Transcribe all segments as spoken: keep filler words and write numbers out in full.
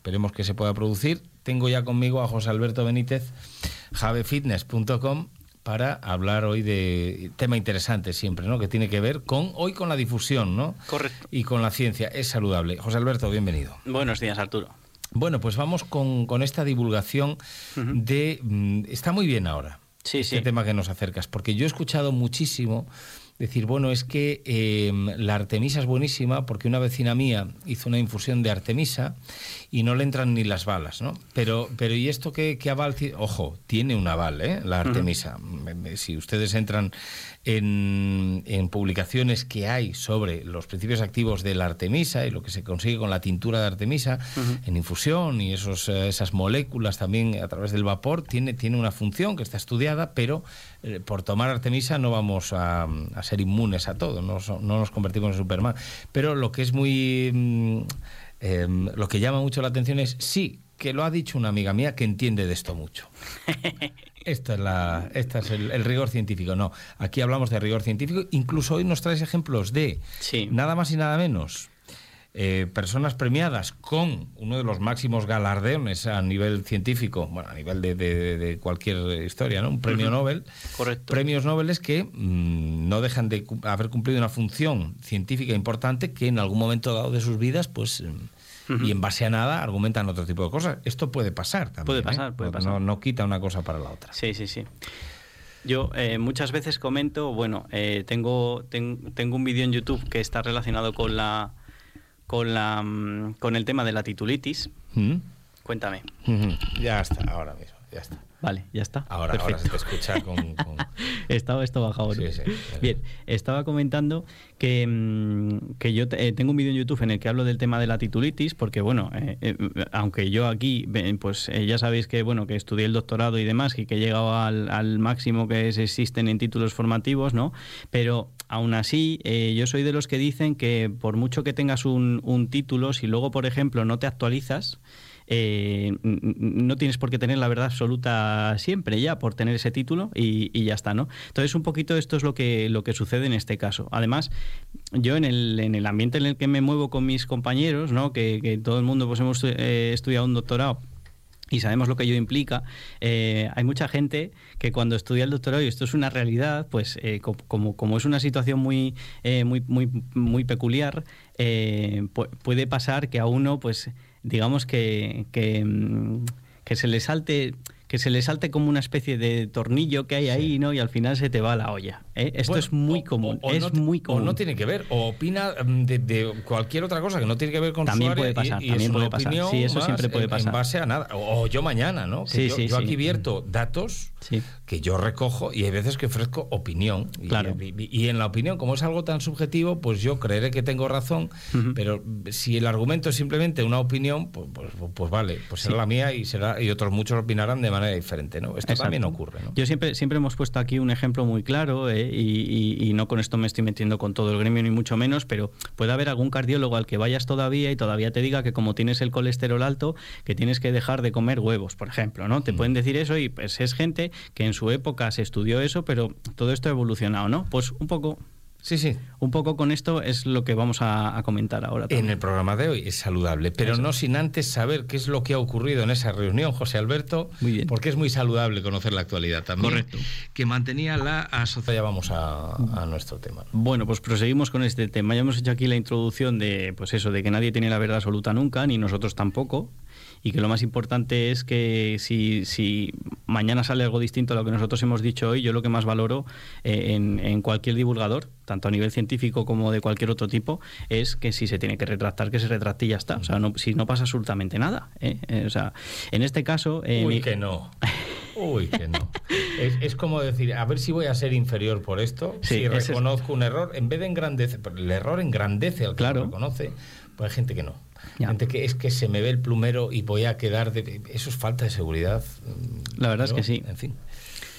esperemos que se pueda producir. Tengo ya conmigo a José Alberto Benítez, javefitness punto com, para hablar hoy de tema interesante siempre, ¿no? Que tiene que ver con hoy con la difusión, ¿no? Correcto. Y con la ciencia. Es saludable. José Alberto, bienvenido. Buenos días, Arturo. Bueno, pues vamos con, con esta divulgación uh-huh. de... Mm, está muy bien ahora, sí, este sí. tema que nos acercas, porque yo he escuchado muchísimo decir, bueno, es que eh, la artemisa es buenísima porque una vecina mía hizo una infusión de artemisa y no le entran ni las balas, ¿no? Pero, pero ¿y esto qué, qué aval? Ojo, tiene un aval, ¿eh? La artemisa. Uh-huh. Si ustedes entran en, en publicaciones que hay sobre los principios activos de la artemisa y lo que se consigue con la tintura de artemisa, uh-huh. en infusión y esos, esas moléculas también a través del vapor, tiene, tiene una función que está estudiada, pero eh, por tomar artemisa no vamos a, a ser inmunes a todo, no, no nos convertimos en Superman. Pero lo que es muy... Eh, lo que llama mucho la atención es, sí, que lo ha dicho una amiga mía que entiende de esto mucho. Esto es, la, este es el, el rigor científico. No, aquí hablamos de rigor científico. Incluso hoy nos traes ejemplos de sí. nada más y nada menos eh, personas premiadas con uno de los máximos galardones a nivel científico, bueno, a nivel de, de, de cualquier historia, ¿no? Un premio uh-huh. Nobel. Correcto. Premios Nobel que mmm, no dejan de haber cumplido una función científica importante que en algún momento dado de sus vidas, pues... Uh-huh. Y en base a nada argumentan otro tipo de cosas. Esto puede pasar también. Puede pasar, ¿eh? puede no, pasar. No, no quita una cosa para la otra. Sí, sí, sí. Yo eh, muchas veces comento, bueno, eh, tengo, ten, tengo un vídeo en YouTube que está relacionado con la con la con el tema de la titulitis. ¿Mm? Cuéntame. Uh-huh. Ya está, ahora mismo, ya está. Vale, ya está. Ahora, ahora se te escucha con... con... Estaba esto bajado, ¿no? Sí, sí. Bien, estaba comentando que, que yo eh, tengo un vídeo en YouTube en el que hablo del tema de la titulitis, porque, bueno, eh, eh, aunque yo aquí, pues eh, ya sabéis que, bueno, que estudié el doctorado y demás, y que he llegado al, al máximo que se existen en títulos formativos, ¿no? Pero... Aún así, eh, yo soy de los que dicen que por mucho que tengas un, un título, si luego, por ejemplo, no te actualizas, eh, no tienes por qué tener la verdad absoluta siempre ya por tener ese título y, y ya está, ¿no? Entonces, un poquito esto es lo que, lo que sucede en este caso. Además, yo en el, en el ambiente en el que me muevo con mis compañeros, ¿no? Que, que todo el mundo pues hemos eh, estudiado un doctorado, y sabemos lo que ello implica, eh, hay mucha gente que cuando estudia el doctorado, y esto es una realidad, pues eh, como, como es una situación muy, eh, muy, muy, muy peculiar, eh, pu- puede pasar que a uno, pues digamos que, que, que se le salte... que se le salte como una especie de tornillo que hay sí. ahí, ¿no? Y al final se te va la olla. ¿eh? Esto bueno, es muy o, común. O, o es no, muy común. O no tiene que ver, o opina de, de cualquier otra cosa que no tiene que ver con también su área. Puede pasar, y, y también es puede una pasar. opinión Sí, eso siempre puede en, pasar. En base a nada. O, o yo mañana, ¿no? Que sí, yo, sí, yo sí. aquí vierto datos sí. que yo recojo y hay veces que ofrezco opinión. Y, claro. y, y, y en la opinión, como es algo tan subjetivo, pues yo creeré que tengo razón, uh-huh. pero si el argumento es simplemente una opinión, pues, pues, pues vale, pues será sí. la mía y será y otros muchos opinarán de manera diferente, ¿no? Esto Exacto. también ocurre, ¿no? Yo siempre, siempre hemos puesto aquí un ejemplo muy claro, ¿eh? y, y, y no con esto me estoy metiendo con todo el gremio ni mucho menos, pero puede haber algún cardiólogo al que vayas todavía y todavía te diga que como tienes el colesterol alto, que tienes que dejar de comer huevos, por ejemplo, ¿no? Te mm. pueden decir eso y pues es gente que en su época se estudió eso, pero todo esto ha evolucionado, ¿no? Pues un poco... Sí, sí. Un poco con esto es lo que vamos a, a comentar ahora también. En el programa de hoy es saludable, pero Eso. no sin antes saber qué es lo que ha ocurrido en esa reunión, José Alberto, muy bien. Porque es muy saludable conocer la actualidad también. Correcto. Que mantenía la asociación. Ya vamos a, a nuestro tema. Bueno, pues proseguimos con este tema. Ya hemos hecho aquí la introducción de, pues eso, de que nadie tiene la verdad absoluta nunca, ni nosotros tampoco. Y que lo más importante es que si, si mañana sale algo distinto a lo que nosotros hemos dicho hoy, yo lo que más valoro eh, en, en cualquier divulgador, tanto a nivel científico como de cualquier otro tipo, es que si se tiene que retractar, que se retracte y ya está. O sea, no, si no pasa absolutamente nada. ¿eh? Eh, o sea, en este caso... Eh, Uy, mi... que no. Uy, que no. Es, es como decir, a ver si voy a ser inferior por esto, sí, si reconozco es... un error, en vez de engrandecer, el error engrandece al que claro. lo reconoce, pues hay gente que no. Ya. Gente que es que se me ve el plumero y voy a quedar de... Eso es falta de seguridad. La verdad pero, es que sí. En fin.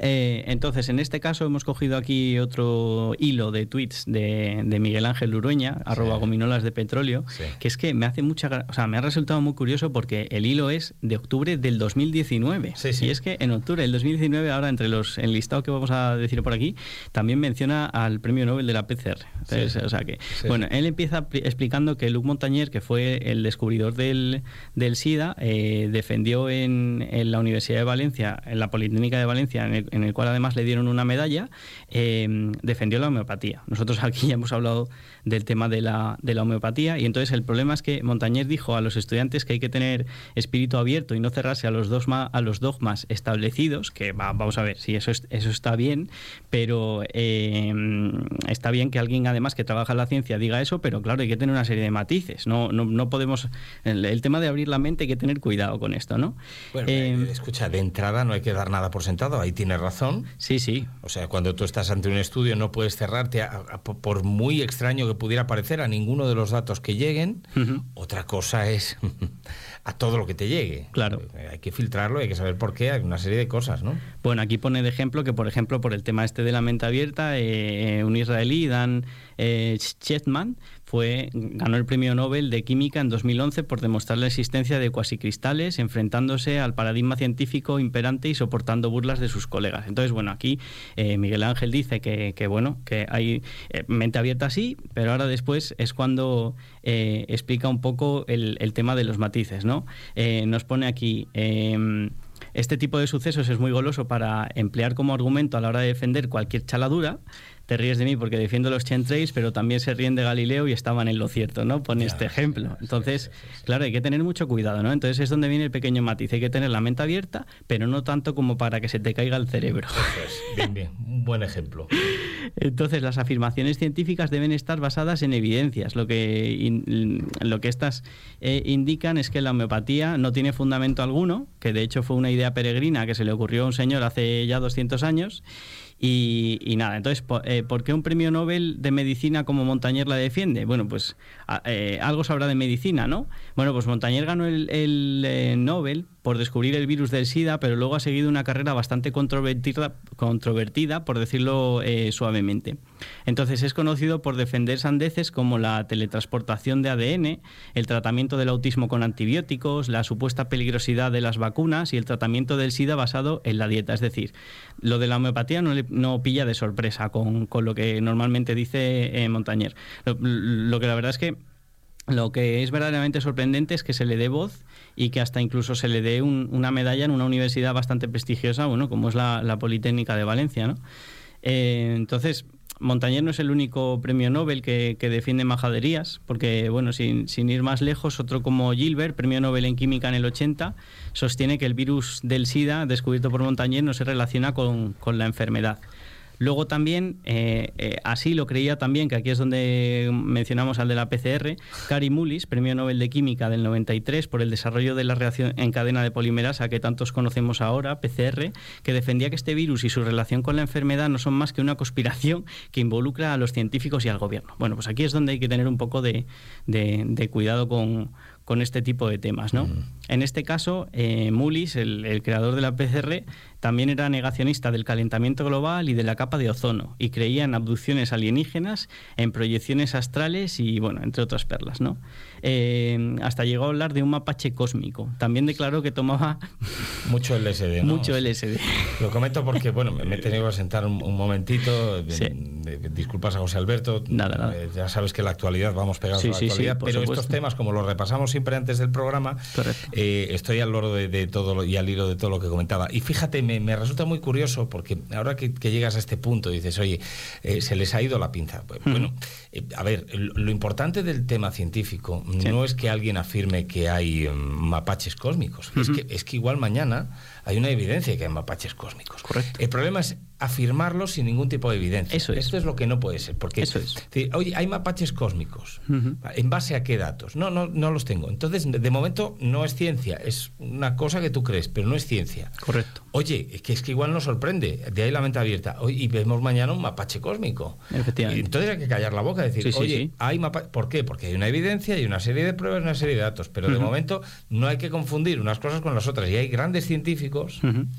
Eh, entonces, en este caso hemos cogido aquí otro hilo de tweets de, de Miguel Ángel Urueña, sí. arroba gominolas de petróleo, sí. que es que me hace mucha, o sea, me ha resultado muy curioso porque el hilo es de octubre del dos mil diecinueve. Sí, sí. Y es que en octubre del dos mil diecinueve, ahora entre los enlistados que vamos a decir por aquí, también menciona al premio Nobel de la P C R. Entonces, sí. o sea que, sí. bueno, él empieza explicando que Luc Montagnier, que fue el descubridor del, del SIDA, eh, defendió en, en la Universidad de Valencia, en la Politécnica de Valencia, en el, en el cual además le dieron una medalla, eh, defendió la homeopatía. Nosotros aquí ya hemos hablado del tema de la, de la homeopatía, y entonces el problema es que Montagnier dijo a los estudiantes que hay que tener espíritu abierto y no cerrarse a los dogmas, a los dogmas establecidos, que va, vamos a ver, sí, eso, es, eso está bien, pero eh, está bien que alguien además que trabaja en la ciencia diga eso, pero claro, hay que tener una serie de matices, no, no, no podemos, el, el tema de abrir la mente hay que tener cuidado con esto, ¿no? Bueno, eh, escucha, de entrada no hay que dar nada por sentado, ahí tienes razón. Sí, sí. O sea, cuando tú estás ante un estudio no puedes cerrarte, a, a, por muy extraño que pudiera parecer, a ninguno de los datos que lleguen. Uh-huh. Otra cosa es a todo lo que te llegue. Claro. Hay que filtrarlo, hay que saber por qué, hay una serie de cosas, ¿no? Bueno, aquí pone de ejemplo que, por ejemplo, por el tema este de la mente abierta, eh, un israelí, Dan eh, Chetman, fue, ganó el premio Nobel de Química en dos mil once por demostrar la existencia de cuasicristales, enfrentándose al paradigma científico imperante y soportando burlas de sus colegas. Entonces, bueno, aquí eh, Miguel Ángel dice que, que bueno, que hay eh, mente abierta sí, pero ahora después es cuando eh, explica un poco el, el tema de los matices, ¿no? Eh, nos pone aquí... Eh, Este tipo de sucesos es muy goloso para emplear como argumento a la hora de defender cualquier chaladura. Te ríes de mí porque defiendo los chemtrails, pero también se ríen de Galileo y estaban en lo cierto, ¿no? Pone este ejemplo. Entonces, sí, sí, sí, claro, hay que tener mucho cuidado, ¿no? Entonces es donde viene el pequeño matiz. Hay que tener la mente abierta, pero no tanto como para que se te caiga el cerebro. Eso es. Bien, bien. Un buen ejemplo. Entonces, las afirmaciones científicas deben estar basadas en evidencias. Lo que, in, lo que estas eh, indican es que la homeopatía no tiene fundamento alguno, que de hecho fue una idea peregrina que se le ocurrió a un señor hace ya doscientos años. Y, y nada, entonces, eh, ¿por qué un premio Nobel de medicina como Montagnier la defiende? Bueno, pues eh, algo sabrá de medicina, ¿no? Bueno, pues Montagnier ganó el, el eh, Nobel por descubrir el virus del SIDA, pero luego ha seguido una carrera bastante controvertida, controvertida por decirlo eh, suavemente. Entonces es conocido por defender sandeces como la teletransportación de A D N, el tratamiento del autismo con antibióticos, la supuesta peligrosidad de las vacunas y el tratamiento del SIDA basado en la dieta. Es decir, lo de la homeopatía no, le, no pilla de sorpresa con, con lo que normalmente dice eh, Montagnier. Lo, lo que la verdad es que lo que es verdaderamente sorprendente es que se le dé voz y que hasta incluso se le dé un, una medalla en una universidad bastante prestigiosa, bueno, como es la, la Politécnica de Valencia, ¿no? Eh, entonces, Montagnier no es el único premio Nobel que, que defiende majaderías, porque, bueno, sin, sin ir más lejos, otro como Gilbert, premio Nobel en Química en el ochenta, sostiene que el virus del SIDA, descubierto por Montagnier, no se relaciona con, con la enfermedad. Luego también, eh, eh, así lo creía también, que aquí es donde mencionamos al de la P C R, Kary Mullis, premio Nobel de Química del noventa y tres por el desarrollo de la reacción en cadena de polimerasa que tantos conocemos ahora, P C R, que defendía que este virus y su relación con la enfermedad no son más que una conspiración que involucra a los científicos y al gobierno. Bueno, pues aquí es donde hay que tener un poco de, de, de cuidado con... con este tipo de temas, ¿no? Mm. En este caso, eh, Mullis, el, el creador de la P C R, también era negacionista del calentamiento global y de la capa de ozono, y creía en abducciones alienígenas, en proyecciones astrales y, bueno, entre otras perlas, ¿no? Eh, hasta llegó a hablar de un mapache cósmico. También declaró que tomaba... Mucho L S D, ¿no? Mucho L S D. Lo comento porque, bueno, me he tenido que sentar un, un momentito. Sí. De, de, disculpas a José Alberto. Nada, nada. Eh, ya sabes que la actualidad, vamos pegados sí, a la sí, actualidad, sí, pero supuesto. Estos temas, como los repasamos siempre antes del programa, eh, estoy al loro de, de todo lo, y al hilo de todo lo que comentaba. Y fíjate, me, me resulta muy curioso porque ahora que, que llegas a este punto dices, oye, eh, se les ha ido la pinza. Bueno, mm. eh, a ver, lo, lo importante del tema científico sí. no es que alguien afirme que hay um, mapaches cósmicos, mm-hmm. es, que, es que igual mañana hay una evidencia de que hay mapaches cósmicos. Correcto. El problema es afirmarlo sin ningún tipo de evidencia. Eso es. Esto es lo que no puede ser. Porque, Eso es. Decir, oye, hay mapaches cósmicos. Uh-huh. ¿En base a qué datos? No, no, no los tengo. Entonces, de momento, no es ciencia. Es una cosa que tú crees, pero no es ciencia. Correcto. Oye, es que, es que igual nos sorprende. De ahí la mente abierta. Oye, y vemos mañana un mapache cósmico. Efectivamente. Entonces hay que callar la boca y decir, sí, sí, oye, sí. hay mapaches. ¿Por qué? Porque hay una evidencia, hay una serie de pruebas, una serie de datos. Pero uh-huh. de momento no hay que confundir unas cosas con las otras. Y hay grandes científicos... Uh-huh.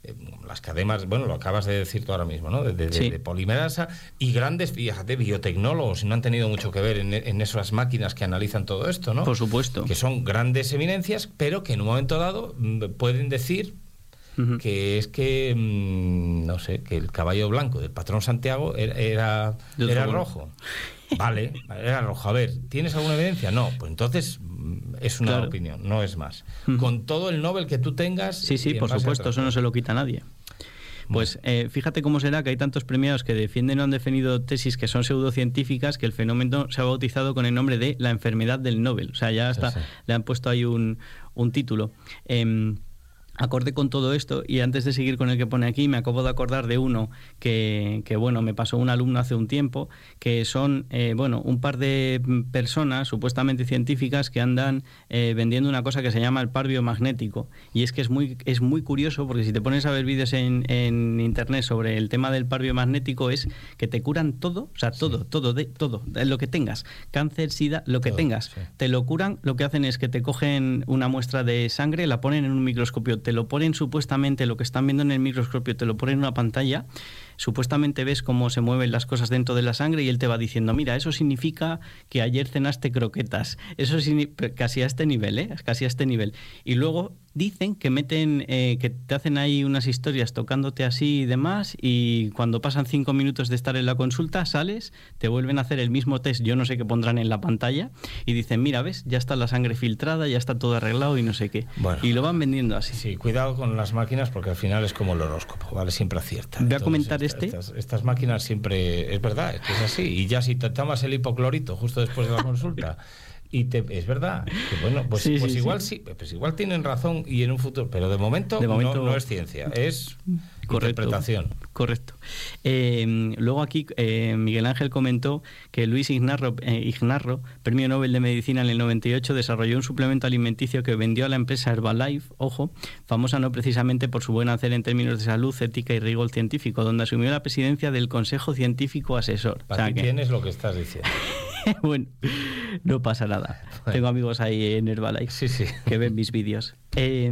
eh, las cadenas, bueno, lo acabas de decir tú ahora mismo, ¿no? De, de, sí. de polimerasa y grandes, fíjate, biotecnólogos, y no han tenido mucho que ver en, en esas máquinas que analizan todo esto, ¿no? Por supuesto. Que son grandes eminencias, pero que en un momento dado pueden decir uh-huh. que es que, mmm, no sé, que el caballo blanco del patrón Santiago era, era, era rojo. Vale, era rojo. A ver, ¿tienes alguna evidencia? No, pues entonces es una claro. opinión, no es más. Uh-huh. Con todo el Nobel que tú tengas... Sí, sí, por supuesto, eso no se lo quita a nadie. Pues eh, fíjate cómo será que hay tantos premiados que defienden o han defendido tesis que son pseudocientíficas que el fenómeno se ha bautizado con el nombre de la enfermedad del Nobel. O sea, ya hasta sí, sí. le han puesto ahí un, un título. Eh, Acorde con todo esto, y antes de seguir con el que pone aquí, me acabo de acordar de uno que, que bueno, me pasó un alumno hace un tiempo, que son, eh, bueno, un par de personas supuestamente científicas que andan eh, vendiendo una cosa que se llama el par biomagnético. Y es que es muy, es muy curioso, porque si te pones a ver vídeos en, en internet sobre el tema del par biomagnético, es que te curan todo, o sea, todo, sí. todo, de, todo, de lo que tengas, cáncer, sida, lo que todo, tengas, sí. te lo curan. Lo que hacen es que te cogen una muestra de sangre, la ponen en un microscopio, te lo ponen supuestamente, lo que están viendo en el microscopio, te lo ponen en una pantalla, supuestamente ves cómo se mueven las cosas dentro de la sangre y él te va diciendo, mira, eso significa que ayer cenaste croquetas, eso significa, casi a este nivel, ¿eh? casi a este nivel. Y luego dicen que meten, eh, que te hacen ahí unas historias tocándote así y demás, y cuando pasan cinco minutos de estar en la consulta, sales, te vuelven a hacer el mismo test, yo no sé qué pondrán en la pantalla, y dicen, mira, ves, ya está la sangre filtrada, ya está todo arreglado y no sé qué. Bueno, y lo van vendiendo así. Sí, cuidado con las máquinas porque al final es como el horóscopo, ¿vale? Siempre acierta. Voy a Entonces, comentar esta, este. Estas, estas máquinas siempre, es verdad, es que es así. Y ya si te tomas el hipoclorito justo después de la consulta... Y te, es verdad, que bueno, pues, sí, pues sí, igual sí. sí, pues igual tienen razón y en un futuro, pero de momento, de momento no, no es ciencia, es correcto, interpretación. Correcto. Eh, luego aquí eh, Miguel Ángel comentó que Luis Ignarro, eh, Ignarro, premio Nobel de Medicina en el noventa y ocho, desarrolló un suplemento alimenticio que vendió a la empresa Herbalife, ojo, famosa no precisamente por su buen hacer en términos de salud, ética y rigor científico, donde asumió la presidencia del Consejo Científico Asesor. Para o sea, ti que... tienes lo que estás diciendo. Bueno, no pasa nada. Bueno. Tengo amigos ahí en Herbalife sí, sí. que ven mis vídeos. Eh,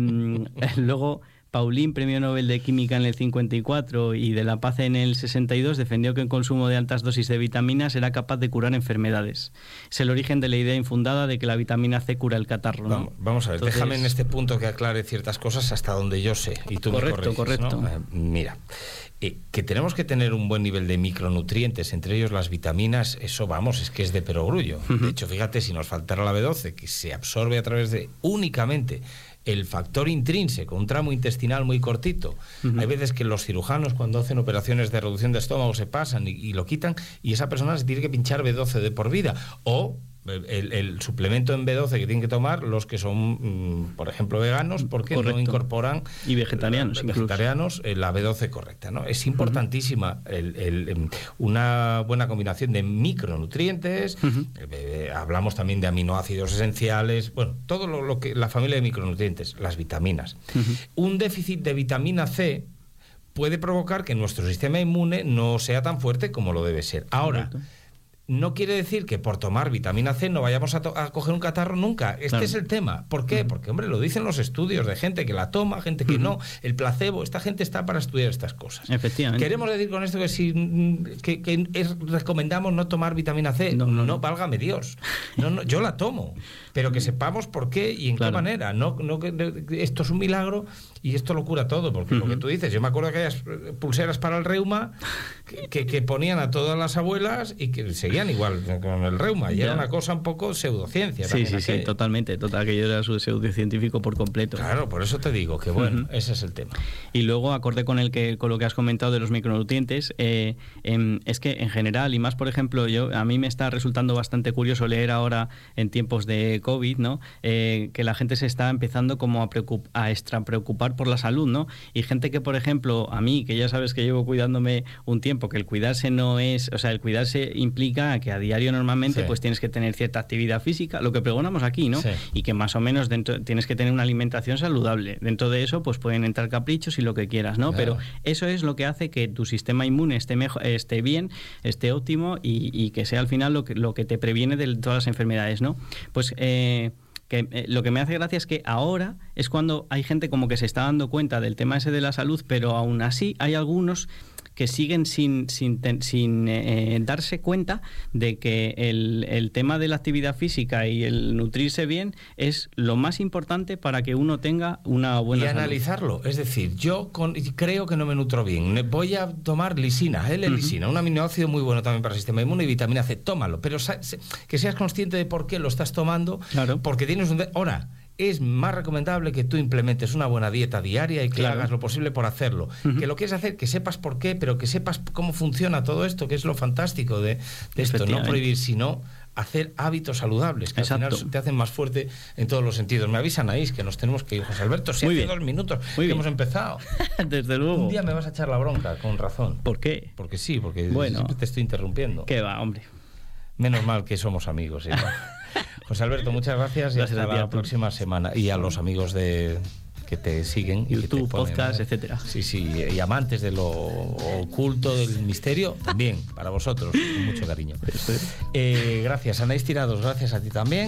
luego, Pauling, premio Nobel de Química en el cincuenta y cuatro y de la Paz en el sesenta y dos, defendió que el consumo de altas dosis de vitaminas era capaz de curar enfermedades. Es el origen de la idea infundada de que la vitamina C cura el catarro, ¿no? Vamos, vamos a ver, Entonces... déjame en este punto que aclare ciertas cosas hasta donde yo sé. Y tú correcto, me corriges, correcto. ¿no? Eh, mira... Eh, que tenemos que tener un buen nivel de micronutrientes, entre ellos las vitaminas, eso vamos, es que es de perogrullo. Uh-huh. De hecho, fíjate, si nos faltara la B doce, que se absorbe a través de únicamente el factor intrínseco, un tramo intestinal muy cortito. Uh-huh. Hay veces que los cirujanos cuando hacen operaciones de reducción de estómago se pasan y, y lo quitan y esa persona se tiene que pinchar B doce de por vida. O... El, el suplemento en B doce que tienen que tomar los que son, mmm, por ejemplo, veganos, porque Correcto. no incorporan y vegetarianos, la, vegetarianos eh, la B doce correcta, ¿no? Es importantísima uh-huh. el, el, una buena combinación de micronutrientes. Uh-huh. eh, hablamos también de aminoácidos esenciales, bueno, todo lo, lo que la familia de micronutrientes, las vitaminas. Uh-huh. Un déficit de vitamina C puede provocar que nuestro sistema inmune no sea tan fuerte como lo debe ser. Ahora, Correcto. no quiere decir que por tomar vitamina C no vayamos a, to- a coger un catarro nunca. Este claro. es el tema. ¿Por qué? Uh-huh. Porque, hombre, lo dicen los estudios de gente que la toma, gente que uh-huh. no. El placebo, esta gente está para estudiar estas cosas. Efectivamente. ¿Queremos decir con esto que si que, que es, recomendamos no tomar vitamina C? No, no, no. no válgame Dios. No, no, yo la tomo. Pero que sepamos por qué y en claro. qué manera. No, no que esto es un milagro y esto lo cura todo. Porque uh-huh. lo que tú dices, yo me acuerdo que aquellas pulseras para el reuma que, que, que ponían a todas las abuelas y que seguían igual con el reuma, y ya. era una cosa un poco pseudociencia. Sí, sí, aquello. sí, totalmente, total, que yo era su pseudocientífico por completo. Claro, por eso te digo que bueno, uh-huh. ese es el tema. Y luego, acorde con el que con lo que has comentado de los micronutrientes, eh, eh, es que en general, y más por ejemplo, yo a mí me está resultando bastante curioso leer ahora en tiempos de COVID, ¿no? Eh, que la gente se está empezando como a, preocup- a extra preocupar por la salud, ¿no? Y gente que, por ejemplo, a mí, que ya sabes que llevo cuidándome un tiempo, que el cuidarse no es, o sea, el cuidarse implica que a diario normalmente sí. pues tienes que tener cierta actividad física, lo que pregonamos aquí, ¿no? Sí. Y que más o menos dentro tienes que tener una alimentación saludable. Dentro de eso pues pueden entrar caprichos y lo que quieras, ¿no? Claro. Pero eso es lo que hace que tu sistema inmune esté mejor, esté bien, esté óptimo y, y que sea al final lo que, lo que te previene de todas las enfermedades, ¿no? Pues eh, que eh, lo que me hace gracia es que ahora es cuando hay gente como que se está dando cuenta del tema ese de la salud, pero aún así hay algunos que siguen sin, sin, sin eh, darse cuenta de que el, el tema de la actividad física y el nutrirse bien es lo más importante para que uno tenga una buena y salud. Analizarlo, es decir, yo con, creo que no me nutro bien, voy a tomar lisina, L-lisina, uh-huh. un aminoácido muy bueno también para el sistema inmune y vitamina C, tómalo, pero que seas consciente de por qué lo estás tomando, claro. porque tienes un... De- ahora, es más recomendable que tú implementes una buena dieta diaria y que claro. hagas lo posible por hacerlo. Uh-huh. Que lo quieres hacer, que sepas por qué, pero que sepas cómo funciona todo esto, que es lo fantástico de, de esto. No prohibir, sino hacer hábitos saludables, que Exacto. al final te hacen más fuerte en todos los sentidos. Me avisa Anaís que nos tenemos que ir, José Alberto. Si Muy hace bien. dos minutos Muy que bien. hemos empezado. Desde luego. Un día me vas a echar la bronca, con razón. ¿Por qué? Porque sí, porque bueno, siempre te estoy interrumpiendo. ¿Qué va, hombre? Menos mal que somos amigos, ¿eh? José Alberto, muchas gracias, gracias y hasta la próxima semana. Y a los amigos de que te siguen, YouTube, y que te ponen, podcast, ¿eh? etcétera. Sí, sí, y amantes de lo oculto, del misterio, también, para vosotros, con mucho cariño. Eh, gracias, Anaís Tirados, gracias a ti también.